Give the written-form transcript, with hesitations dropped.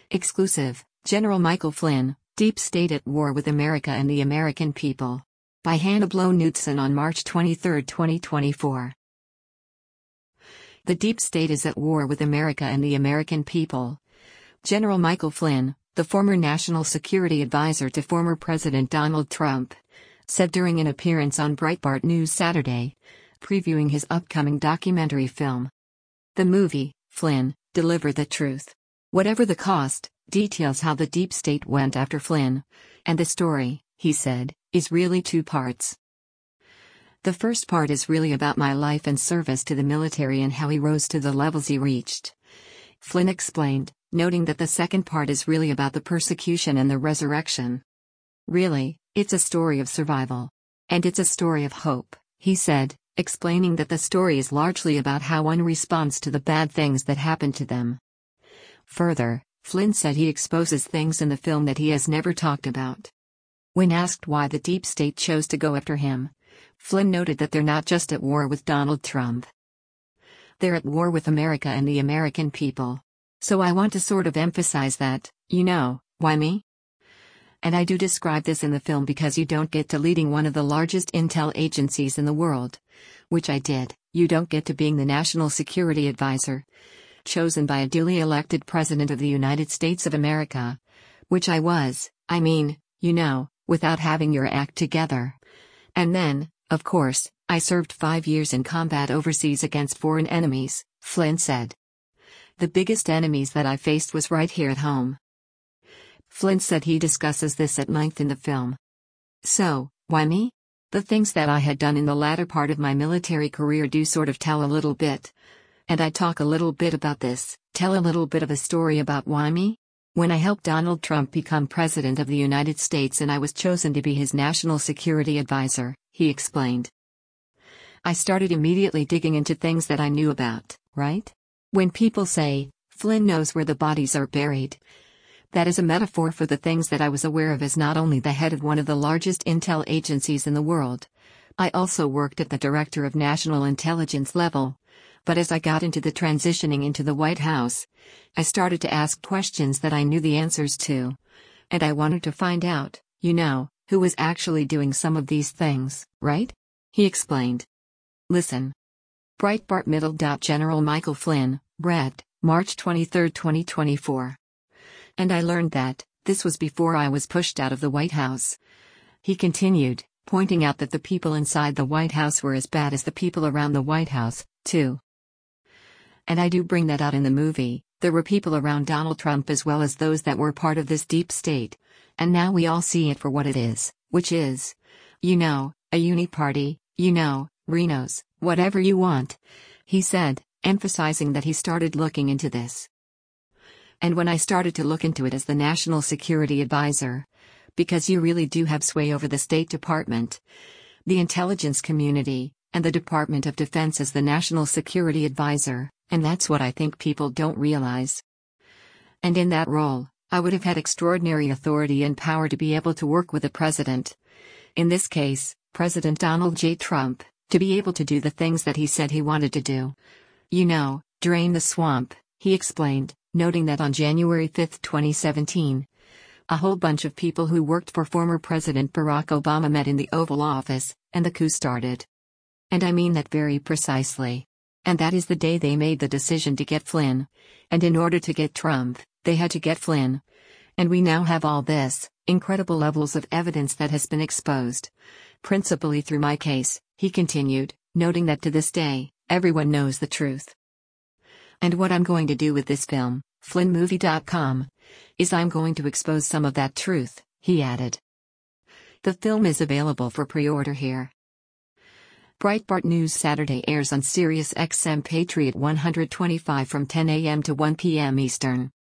Exclusive, General Michael Flynn, Deep State at War with America and the American People. By Hannah Blow Knudsen on March 23, 2024. The Deep State is at war with America and the American people. General Michael Flynn, the former National Security Advisor to former President Donald Trump, said during an appearance on Breitbart News Saturday, previewing his upcoming documentary film. The movie, Flynn, Deliver the Truth. Whatever the cost, details how the deep state went after Flynn. And the story, he said, is really two parts. The first part is really about my life and service to the military and how he rose to the levels he reached. Flynn explained, noting that the second part is really about the persecution and the resurrection. Really, it's a story of survival. And it's a story of hope, he said, explaining that the story is largely about how one responds to the bad things that happen to them. Further, Flynn said he exposes things in the film that he has never talked about. When asked why the deep state chose to go after him, Flynn noted that they're not just at war with Donald Trump. They're at war with America and the American people. So I want to sort of emphasize that, why me? And I do describe this in the film because you don't get to leading one of the largest intel agencies in the world, which I did. You don't get to being the National Security Advisor, chosen by a duly elected President of the United States of America, which I was, without having your act together. And then, of course, I served 5 years in combat overseas against foreign enemies, Flynn said. The biggest enemies that I faced was right here at home. Flynn said he discusses this at length in the film. So, why me? The things that I had done in the latter part of my military career do sort of tell a little bit. And I talk a little bit about this, tell a little bit of a story about why me? When I helped Donald Trump become President of the United States and I was chosen to be his National Security Advisor, he explained. I started immediately digging into things that I knew about, right? When people say, Flynn knows where the bodies are buried, that is a metaphor for the things that I was aware of as not only the head of one of the largest intel agencies in the world. I also worked at the Director of National Intelligence level. But as I got into the transitioning into the White House, I started to ask questions that I knew the answers to. And I wanted to find out, who was actually doing some of these things, right? He explained. Listen. Breitbart Middle. General Michael Flynn, Brett, March 23, 2024. And I learned that, this was before I was pushed out of the White House. He continued, pointing out that the people inside the White House were as bad as the people around the White House, too. And I do bring that out in the movie. There were people around Donald Trump as well as those that were part of this deep state. And now we all see it for what it is, which is, a uniparty, Rhinos, whatever you want, he said, emphasizing that he started looking into this. And when I started to look into it as the National Security Advisor, because you really do have sway over the State Department, the intelligence community, and the Department of Defense as the National Security Advisor, and that's what I think people don't realize. And in that role, I would have had extraordinary authority and power to be able to work with the president. In this case, President Donald J. Trump, to be able to do the things that he said he wanted to do. Drain the swamp, he explained, noting that on January 5, 2017, a whole bunch of people who worked for former President Barack Obama met in the Oval Office, and the coup started. And I mean that very precisely. And that is the day they made the decision to get Flynn. And in order to get Trump, they had to get Flynn. And we now have all this, incredible levels of evidence that has been exposed. Principally through my case, he continued, noting that to this day, everyone knows the truth. And what I'm going to do with this film, FlynnMovie.com, is I'm going to expose some of that truth, he added. The film is available for pre-order here. Breitbart News Saturday airs on Sirius XM Patriot 125 from 10 a.m. to 1 p.m. Eastern.